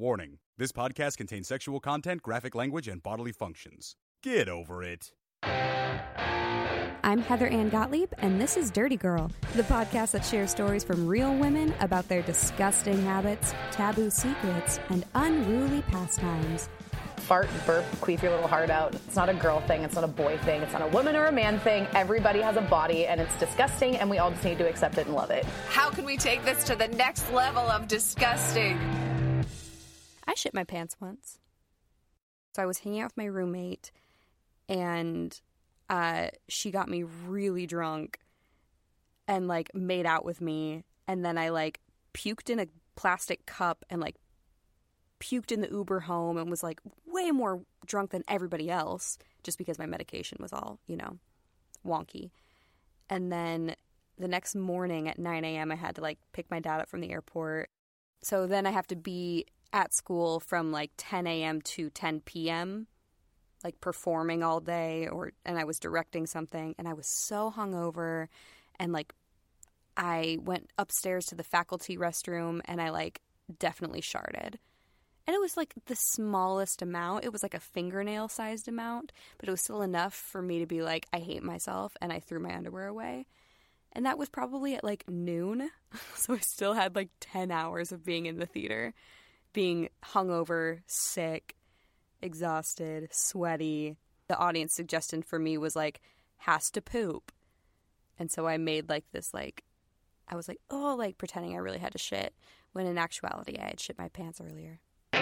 Warning, this podcast contains sexual content, graphic language, and bodily functions. Get over it. I'm Heather Ann Gottlieb, and this is Dirty Girl, the podcast that shares stories from real women about their disgusting habits, taboo secrets, and unruly pastimes. Fart, burp, queef your little heart out. It's not a girl thing. It's not a boy thing. It's not a woman or a man thing. Everybody has a body, and it's disgusting, and we all just need to accept it and love it. How can we take this to the next level of disgusting? I shit my pants once. So I was hanging out with my roommate, and she got me really drunk and, made out with me. And then I, puked in a plastic cup and, puked in the Uber home and was, way more drunk than everybody else just because my medication was all, wonky. And then the next morning at 9 a.m. I had to, pick my dad up from the airport. So then I have to be at school from 10 a.m. to 10 p.m., performing all day, and I was directing something, and I was so hungover, and I went upstairs to the faculty restroom, and I definitely sharted. And it was the smallest amount. It was a fingernail sized amount, but it was still enough for me to be I hate myself, and I threw my underwear away. And that was probably at noon, so I still had 10 hours of being in the theater, being hungover, sick, exhausted, sweaty. The audience suggestion for me was has to poop. And so I made this I was pretending I really had to shit, when in actuality I had shit my pants earlier.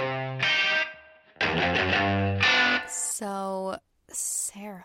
So, Sarah.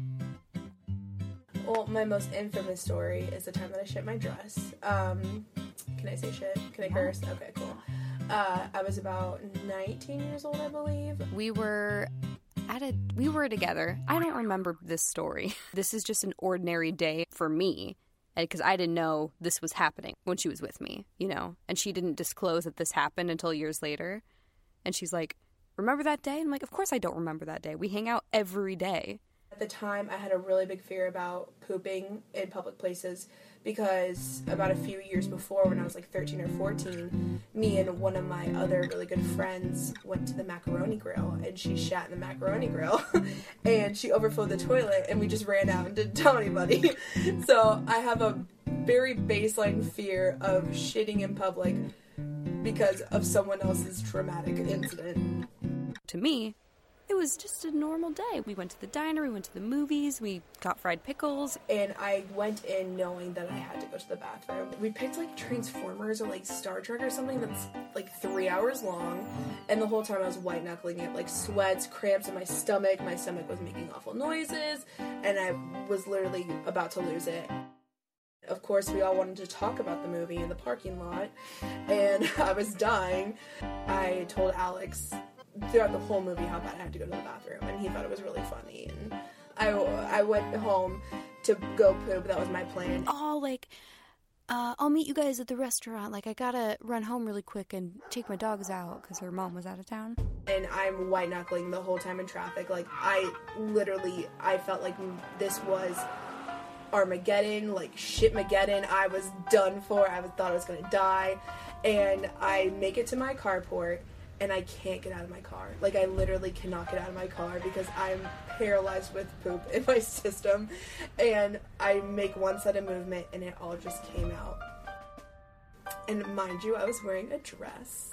Well, my most infamous story is the time that I shit my dress. Can I say shit? Can I curse? Okay, cool. I was about 19 years old, I believe. We were together. I don't remember this story. This is just an ordinary day for me, because I didn't know this was happening when she was with me, and she didn't disclose that this happened until years later. And she's like, remember that day? And I'm like, of course I don't remember that day. We hang out every day. At the time, I had a really big fear about pooping in public places because about a few years before, when I was 13 or 14, me and one of my other really good friends went to the Macaroni Grill, and she shat in the Macaroni Grill, and she overflowed the toilet, and we just ran out and didn't tell anybody. So I have a very baseline fear of shitting in public because of someone else's traumatic incident. To me, it was just a normal day. We went to the diner, we went to the movies, we got fried pickles. And I went in knowing that I had to go to the bathroom. We picked Transformers or Star Trek or something that's 3 hours long. And the whole time I was white knuckling it, sweats, cramps in my stomach was making awful noises, and I was literally about to lose it. Of course, we all wanted to talk about the movie in the parking lot, and I was dying. I told Alex throughout the whole movie how bad I had to go to the bathroom, and he thought it was really funny, and I went home to go poop. That was my plan. I'll meet you guys at the restaurant. I gotta run home really quick and take my dogs out because her mom was out of town. And I'm white knuckling the whole time in traffic. I felt like this was Armageddon, shitmageddon. I was done for. Thought I was gonna die, and I make it to my carport. And I can't get out of my car. I literally cannot get out of my car because I'm paralyzed with poop in my system. And I make one sudden movement and it all just came out. And mind you, I was wearing a dress.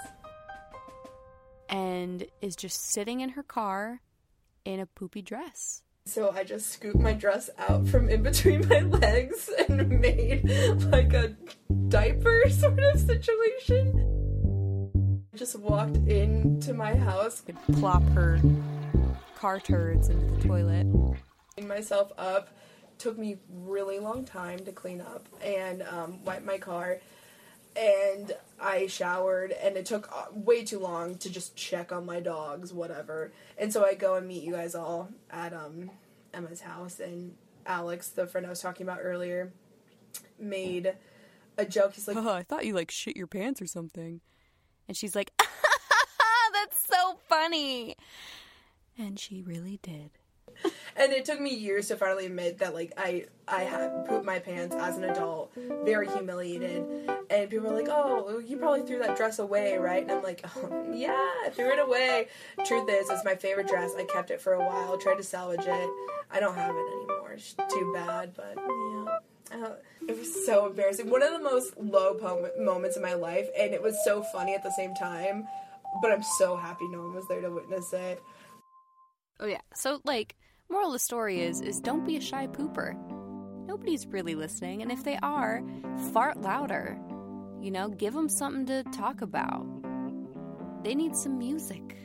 And is just sitting in her car in a poopy dress. So I just scooped my dress out from in between my legs and made a diaper sort of situation. Just walked into my house. Could plop her car turds into the toilet. Cleaned myself up. Took me really long time to clean up and wipe my car. And I showered, and it took way too long to just check on my dogs, whatever. And so I go and meet you guys all at Emma's house, and Alex, the friend I was talking about earlier, made a joke. He's like, "Oh, I thought you shit your pants or something." And she's like, "That's so funny." And she really did. And it took me years to finally admit that, like, I had pooped my pants as an adult, very humiliated, and people were like, oh, you probably threw that dress away, right? And I'm like, oh, yeah, I threw it away. Truth is, it's my favorite dress. I kept it for a while, tried to salvage it. I don't have it anymore. It's too bad, but, yeah. It was so embarrassing. One of the most low moments in my life, and it was so funny at the same time, but I'm so happy no one was there to witness it. Oh, yeah. So, like, moral of the story is don't be a shy pooper. Nobody's really listening, and if they are, fart louder. You know, give them something to talk about. They need some music.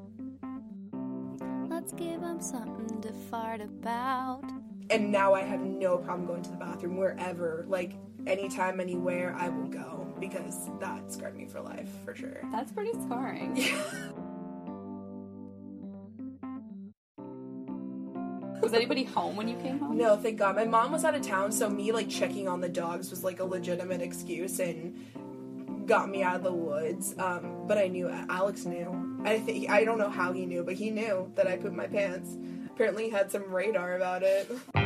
Let's give them something to fart about. And now I have no problem going to the bathroom wherever, like, anytime, anywhere, I will go, because that scarred me for life, for sure. That's pretty scarring. Was anybody home when you came home? No, thank God. My mom was out of town, so me, like, checking on the dogs was, like, a legitimate excuse and got me out of the woods. But I knew, Alex knew. I don't know how he knew, but he knew that I pooped my pants. Apparently he had some radar about it.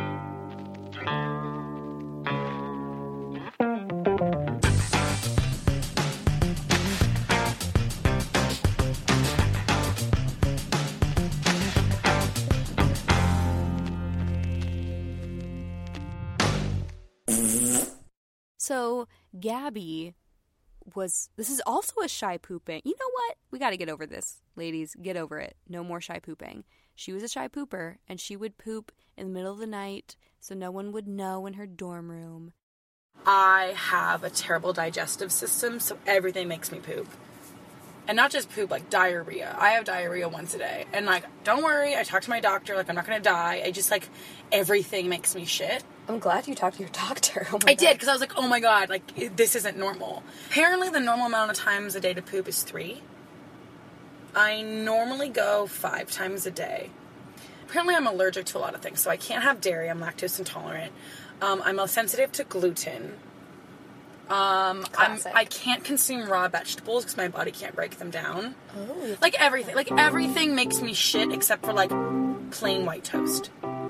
So, Gabby this is also a shy pooping. You know what? We got to get over this. Ladies, get over it. No more shy pooping. She was a shy pooper, and she would poop in the middle of the night so no one would know in her dorm room. I have a terrible digestive system, so everything makes me poop. And not just poop, like diarrhea. I have diarrhea once a day. And, like, don't worry, I talked to my doctor, like, I'm not going to die. I just, like, everything makes me shit. I'm glad you talked to your doctor. I did, because I was like, oh my God, like, this isn't normal. Apparently, the normal amount of times a day to poop is 3. I normally go 5 times a day. Apparently, I'm allergic to a lot of things, so I can't have dairy. I'm lactose intolerant. I'm sensitive to gluten. I can't consume raw vegetables because my body can't break them down. Oh. Like, everything makes me shit except for, like, plain white toast.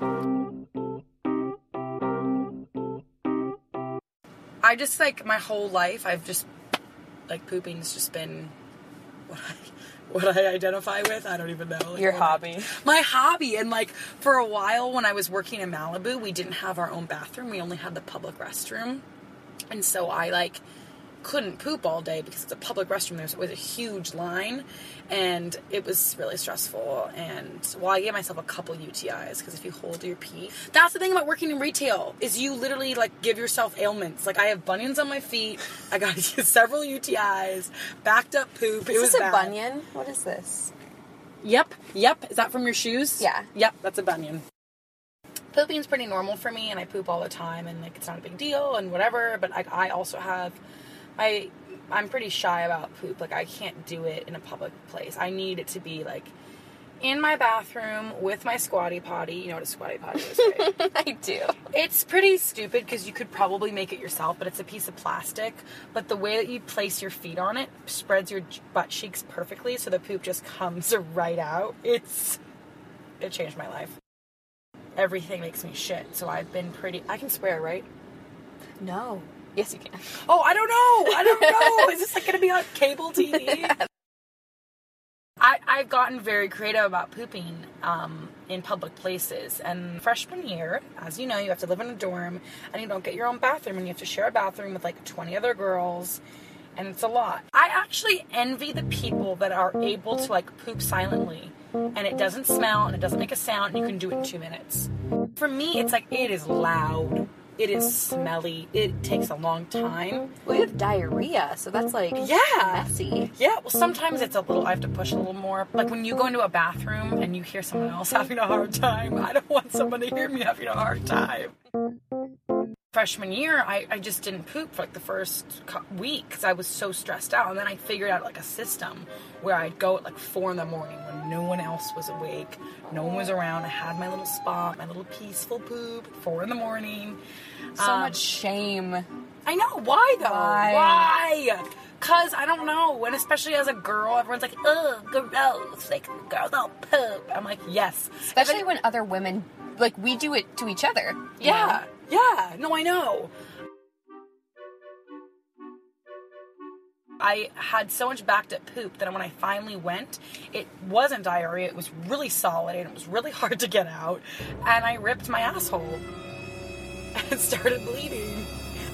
I just, like, my whole life, I've just, like, pooping's just been what I identify with. I don't even know. Like, your hobby. My hobby. And, like, for a while when I was working in Malibu, we didn't have our own bathroom. We only had the public restroom. And so I, like, couldn't poop all day because it's a public restroom. There was a huge line, and it was really stressful. And, well, I gave myself a couple UTIs because if you hold your pee... That's the thing about working in retail, is you literally, like, give yourself ailments. Like, I have bunions on my feet. I got several UTIs, backed up poop. Is this a bunion? What is this? Yep. Is that from your shoes? Yeah. Yep, that's a bunion. Pooping's pretty normal for me, and I poop all the time, and, like, it's not a big deal and whatever, but I also have... I'm pretty shy about poop. Like, I can't do it in a public place. I need it to be, like, in my bathroom with my squatty potty. You know what a squatty potty is, right? I do. It's pretty stupid because you could probably make it yourself, but it's a piece of plastic. But the way that you place your feet on it spreads your butt cheeks perfectly, so the poop just comes right out. It changed my life. Everything makes me shit, so I've been pretty... I can swear, right? No. Yes, you can. Oh, I don't know. Is this, like, going to be on cable TV? I've gotten very creative about pooping in public places. And freshman year, as you know, you have to live in a dorm, and you don't get your own bathroom, and you have to share a bathroom with, like, 20 other girls, and it's a lot. I actually envy the people that are able to, like, poop silently, and it doesn't smell, and it doesn't make a sound, and you can do it in 2 minutes. For me, it's like, it is loud. It is smelly. It takes a long time. Well, you have diarrhea, so that's, like, messy. Yeah, well, sometimes it's a little, I have to push a little more. Like, when you go into a bathroom and you hear someone else having a hard time, I don't want someone to hear me having a hard time. Freshman year, I just didn't poop for, like, the first week because I was so stressed out. And then I figured out, like, a system where I'd go at, like, 4 in the morning when no one else was awake. No one was around. I had my little spot, my little peaceful poop at 4 in the morning. So much shame. I know. Why, though? Why? Cause I don't know, and especially as a girl, everyone's like, ugh, gross, like, girls don't poop. I'm like, yes. Especially when other women, like, we do it to each other. you Yeah, know? yeah, no, I know. I had so much backed up poop that when I finally went, it wasn't diarrhea, it was really solid, and it was really hard to get out, and I ripped my asshole, and it started bleeding.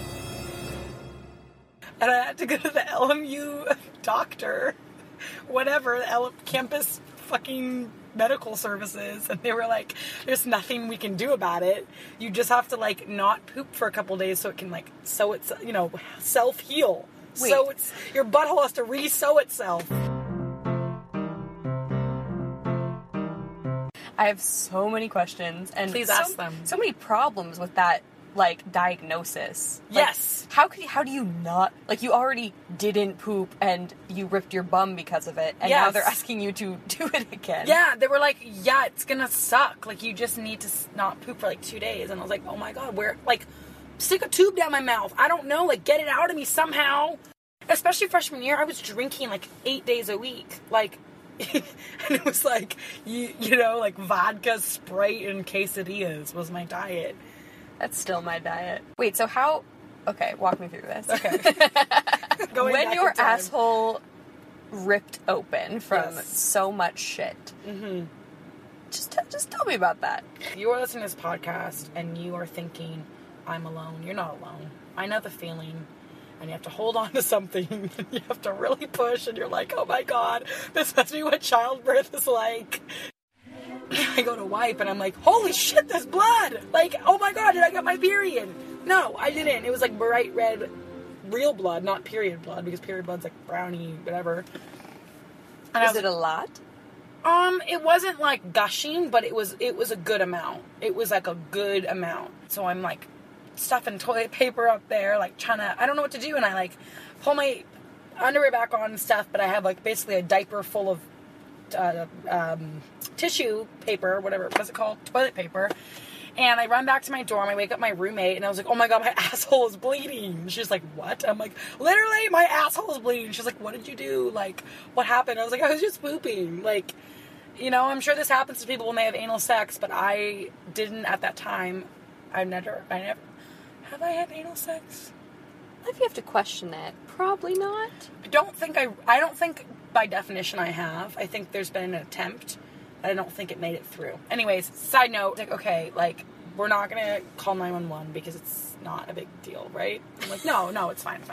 And I had to go to the LMU doctor, whatever, the campus fucking medical services, and they were like, there's nothing we can do about it. You just have to, like, not poop for a couple days so it can, like, sew it's, you know, self-heal. Wait. So it's, your butthole has to re-sew itself. I have so many questions. And Please ask them. So many problems with that, like, diagnosis. Like, Yes. How do you not, like, you already didn't poop and you ripped your bum because of it, and now Yes. they're asking you to do it again. Yeah, they were like, yeah, it's gonna suck. Like, you just need to not poop for, like, 2 days. And I was like, oh my God, where, like, stick a tube down my mouth. I don't know, like, get it out of me somehow. Especially freshman year, I was drinking, like, 8 days a week. Like, and it was like, you know, like, vodka, Sprite, and quesadillas was my diet. That's still my diet. Wait, so how... Okay, walk me through this. Okay. Going When back your in time. asshole ripped open from Yes. so much shit, just tell me about that. You are listening to this podcast, and you are thinking, I'm alone. You're not alone. I know the feeling. And you have to hold on to something, and you have to really push, and you're like, oh my God, this must be what childbirth is like. I go to wipe, and I'm like, holy shit, there's blood! Like, oh my God, did I get my period? No, I didn't. It was like bright red, real blood, not period blood, because period blood's like brownie, whatever. And Is it a lot? It wasn't like gushing, but it was a good amount. It was like a good amount. So I'm like stuffing toilet paper up there, like trying to, I don't know what to do, and I like pull my underwear back on and stuff, but I have like basically a diaper full of tissue paper, whatever, what's it called? Toilet paper. And I run back to my dorm, I wake up my roommate, and I was like, oh my God, my asshole is bleeding. She's like, what? I'm like, literally, my asshole is bleeding. She's like, what did you do? Like, what happened? I was like, I was just pooping. Like, you know, I'm sure this happens to people when they have anal sex, but I didn't at that time. I never, have I had anal sex? If you have to question that, probably not. I don't think by definition I have. I think there's been an attempt. I don't think it made it through. Anyways, side note, like, okay, like, we're not gonna call 911 because it's not a big deal, right? I'm like, no, it's fine.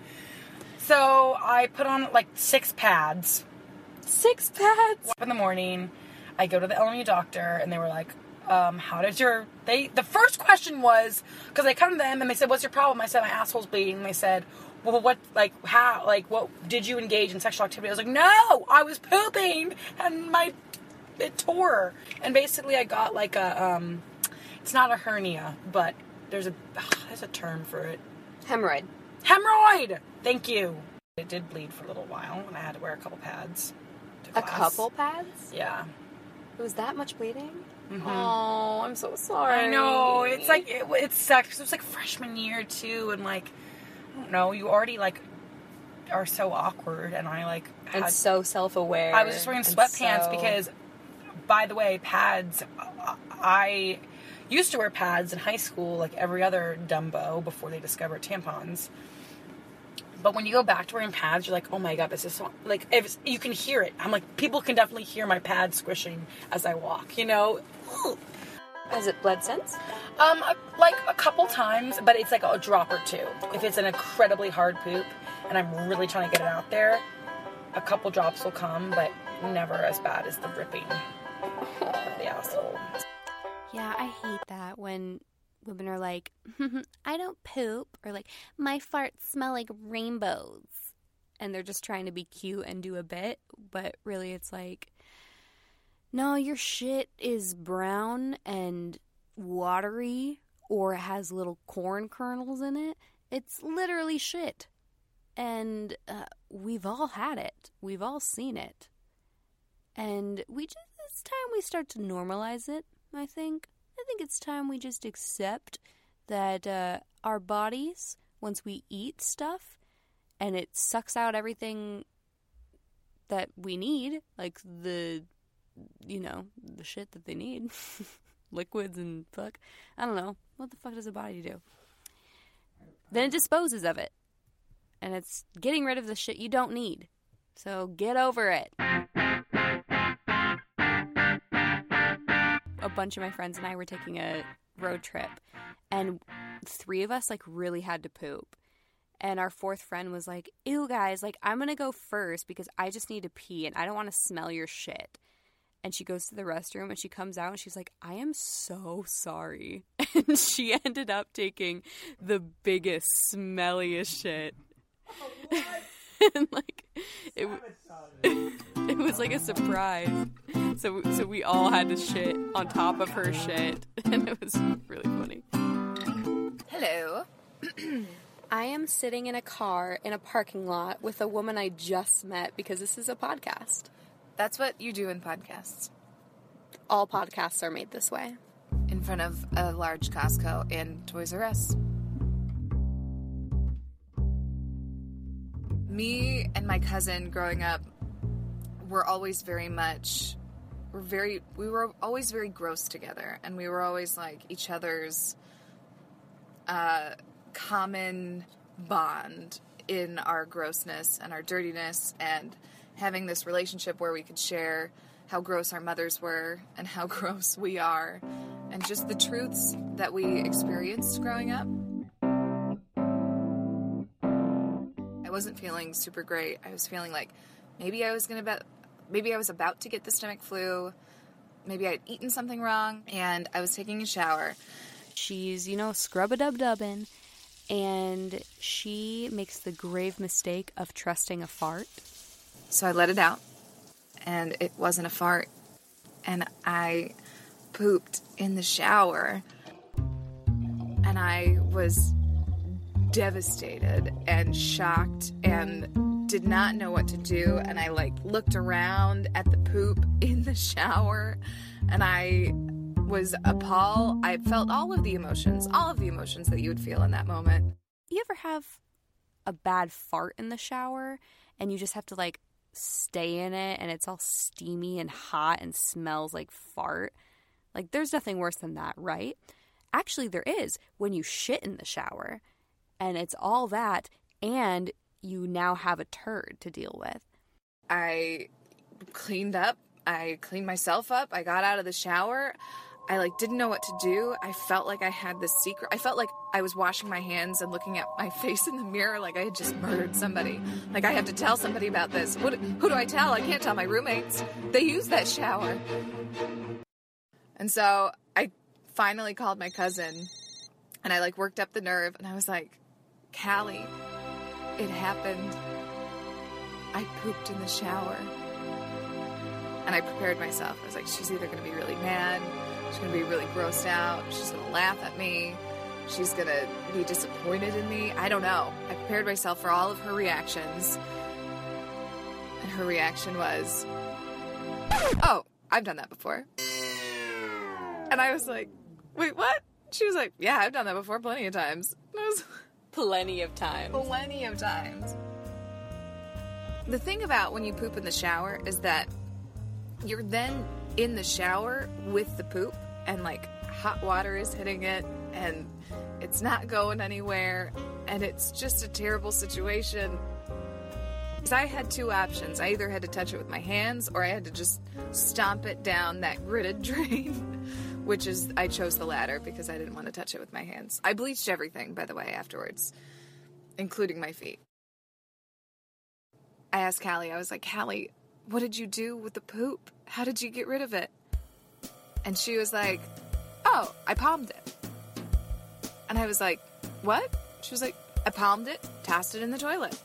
So I put on like 6 pads. 6 pads? Up in the morning, I go to the LMU doctor, and they were like, how did the first question was, because I come to them and they said, what's your problem? I said, my asshole's bleeding. And they said, well, what, like, how, like, what, did you engage in sexual activity? I was like, no, I was pooping, and it tore. And basically I got like it's not a hernia, but there's a term for it. Hemorrhoid! Thank you. It did bleed for a little while, and I had to wear a couple pads to A class. couple pads? Yeah. It was that much bleeding? Mm-hmm. Oh, I'm so sorry. I know. It's like, it sucked, because it was like freshman year, too, and like, I don't know, you already like are so awkward, and I like And so self-aware. I was just wearing sweatpants because, by the way, pads, I used to wear pads in high school like every other Dumbo before they discovered tampons. But when you go back to wearing pads, you're like, oh my God, this is so, like, you can hear it. I'm like, people can definitely hear my pads squishing as I walk, you know? Has it bled since? Like a couple times, but it's like a drop or two. If it's an incredibly hard poop and I'm really trying to get it out there, a couple drops will come, but never as bad as the ripping of the asshole. Yeah, I hate that when women are like, I don't poop, or like, my farts smell like rainbows. And they're just trying to be cute and do a bit, but really it's like, no, your shit is brown and watery, or it has little corn kernels in it. It's literally shit. And we've all had it. We've all seen it. And it's time we start to normalize it, I think. I think it's time we just accept that our bodies, once we eat stuff, and it sucks out everything that we need, like the shit that they need. Liquids and fuck. I don't know. What the fuck does the body do? Then it disposes of it. And it's getting rid of the shit you don't need. So get over it. A bunch of my friends and I were taking a road trip, and 3 of us, like, really had to poop. And our 4th friend was like, ew, guys, like, I'm gonna go first because I just need to pee and I don't want to smell your shit. And she goes to the restroom and she comes out and she's like, I am so sorry. And she ended up taking the biggest, smelliest shit. Oh, and like, it was like a surprise. So we all had to shit on top of her shit. And it was really funny. Hello. I am sitting in a car in a parking lot with a woman I just met because this is a podcast. That's what you do in podcasts. All podcasts are made this way. In front of a large Costco and Toys R Us. Me and my cousin growing up were always we were always very gross together, and we were always like each other's common bond in our grossness and our dirtiness, and having this relationship where we could share how gross our mothers were and how gross we are, and just the truths that we experienced growing up. I wasn't feeling super great. I was feeling like maybe I was about to get the stomach flu. Maybe I'd eaten something wrong, and I was taking a shower. She's, scrub-a-dub-dubbing, and she makes the grave mistake of trusting a fart. So I let it out, and it wasn't a fart, and I pooped in the shower, and I was devastated and shocked and did not know what to do, and I looked around at the poop in the shower, and I was appalled. I felt all of the emotions that you would feel in that moment. You ever have a bad fart in the shower and you just have to stay in it and it's all steamy and hot and smells like fart? There's nothing worse than that, right? Actually, there is when you shit in the shower and it's all that and you now have a turd to deal with. I cleaned up. I cleaned myself up. I got out of the shower. I didn't know what to do. I felt like I had this secret. I felt like I was washing my hands and looking at my face in the mirror like I had just murdered somebody. I have to tell somebody about this. Who do I tell? I can't tell my roommates. They use that shower. And so I finally called my cousin and I worked up the nerve and I was like, Callie, it happened. I pooped in the shower. And I prepared myself. I was like, she's either going to be really mad, she's going to be really grossed out, she's going to laugh at me, she's going to be disappointed in me. I don't know. I prepared myself for all of her reactions. And her reaction was, oh, I've done that before. And I was like, wait, what? She was like, yeah, I've done that before plenty of times. And I was Plenty of times. Plenty of times. The thing about when you poop in the shower is that you're then in the shower with the poop and hot water is hitting it and it's not going anywhere and it's just a terrible situation. Because I had 2 options. I either had to touch it with my hands or I had to just stomp it down that gritted drain, which is, I chose the latter because I didn't want to touch it with my hands. I bleached everything, by the way, afterwards, including my feet. I asked Callie, I was like, Callie, what did you do with the poop? How did you get rid of it? And she was like, oh, I palmed it. And I was like, what? She was like, I palmed it, tossed it in the toilet.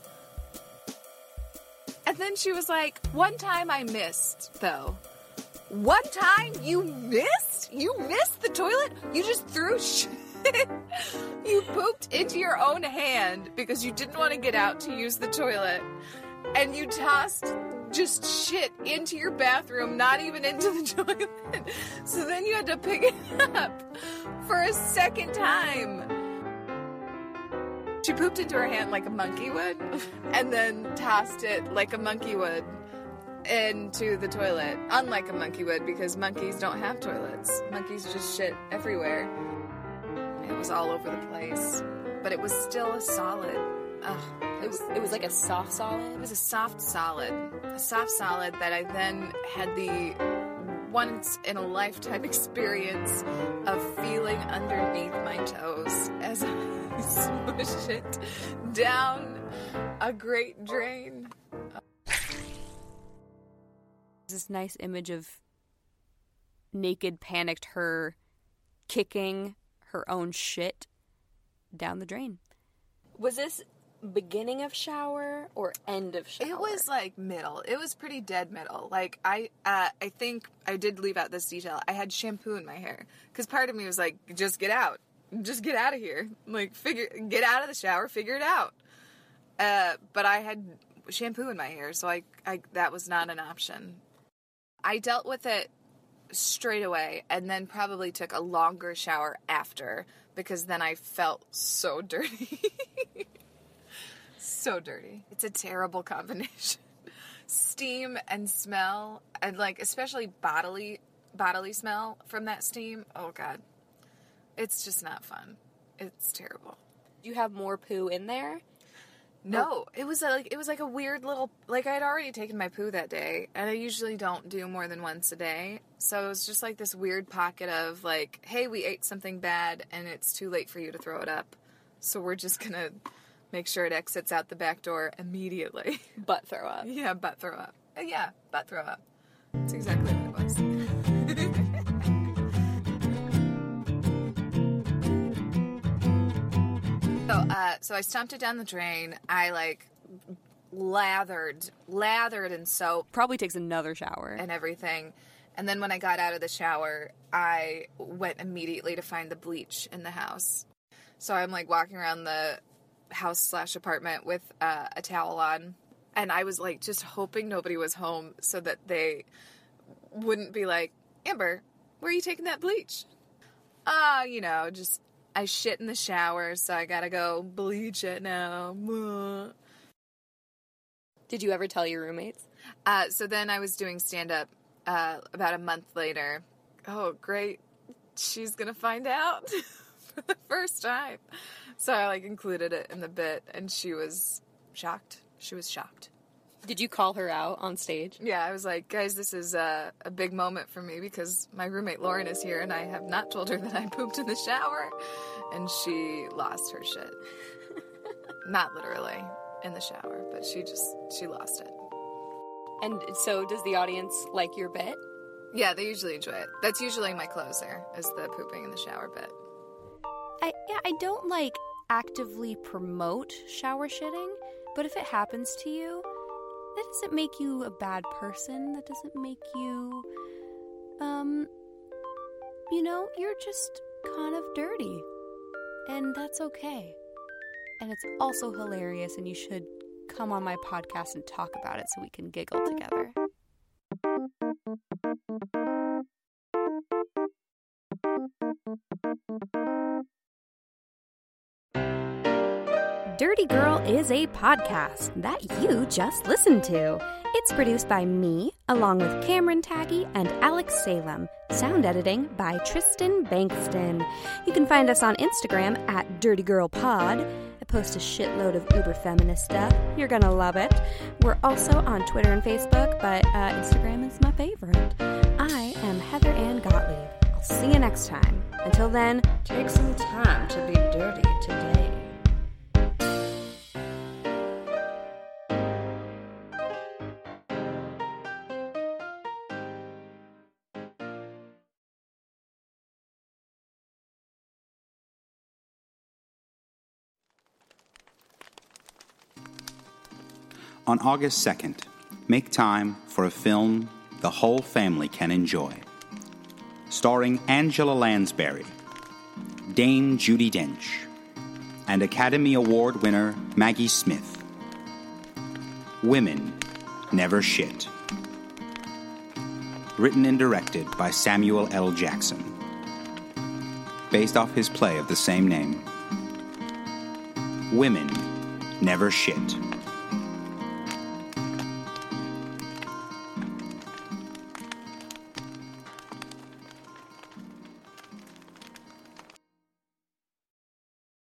And then she was like, one time I missed, though. One time you missed? You missed the toilet? You just threw shit. You pooped into your own hand because you didn't want to get out to use the toilet. And you tossed just shit into your bathroom, not even into the toilet. So then you had to pick it up for a second time. She pooped into her hand like a monkey would, and then tossed it like a monkey would into the toilet. Unlike a monkey would, because monkeys don't have toilets. Monkeys just shit everywhere. It was all over the place, but it was still a solid. Ugh, It was like a soft solid? it was a soft solid. A soft solid that I then had the once-in-a-lifetime experience of feeling underneath my toes as I smushed it down a great drain. This nice image of naked, panicked her kicking her own shit down the drain. Was this beginning of shower or end of shower? It was like middle. It was pretty dead middle. Like I think I did leave out this detail. I had shampoo in my hair because part of me was like, just get out of here. Like get out of the shower, figure it out. But I had shampoo in my hair, so I that was not an option. I dealt with it straight away and then probably took a longer shower after because then I felt so dirty. So dirty. It's a terrible combination. Steam and smell, and like especially bodily smell from that steam. Oh God. It's just not fun. It's terrible. Do you have more poo in there? No, it was like a weird little, like I had already taken my poo that day, and I usually don't do more than once a day, so it was just like this weird pocket of like, hey, we ate something bad, and it's too late for you to throw it up, so we're just gonna make sure it exits out the back door immediately. Butt throw up. Yeah, butt throw up. Yeah, butt throw up. That's exactly what it was. So I stomped it down the drain. I like lathered in soap. Probably takes another shower. And everything. And then when I got out of the shower, I went immediately to find the bleach in the house. So I'm like walking around the house/apartment with a towel on. And I was like just hoping nobody was home so that they wouldn't be like, Amber, where are you taking that bleach? Just I shit in the shower, so I gotta go bleach it now. Did you ever tell your roommates? So then I was doing stand-up about a month later. Oh, great. She's gonna find out for the first time. So I, included it in the bit, and she was shocked. She was shocked. Did you call her out on stage? Yeah, I was like, guys, this is a big moment for me because my roommate Lauren is here, and I have not told her that I pooped in the shower. And she lost her shit. Not literally in the shower, but she lost it. And so does the audience like your bit? Yeah, they usually enjoy it. That's usually my closer, is the pooping in the shower bit. I don't actively promote shower shitting, but if it happens to you, that doesn't make you a bad person. That doesn't make you, you're just kind of dirty. And that's okay. And it's also hilarious, and you should come on my podcast and talk about it so we can giggle together. Dirty Girl is a podcast that you just listened to. It's produced by me, along with Cameron Taggy and Alex Salem. Sound editing by Tristan Bankston. You can find us on Instagram at Dirty Girl Pod. I post a shitload of uber feminist stuff. You're gonna love it. We're also on Twitter and Facebook, but Instagram is my favorite. I am Heather Ann Gottlieb. I'll see you next time. Until then, take some time to be dirty today. On August 2nd, make time for a film the whole family can enjoy. Starring Angela Lansbury, Dame Judi Dench, and Academy Award winner Maggie Smith. Women Never Shit. Written and directed by Samuel L. Jackson. Based off his play of the same name. Women Never Shit.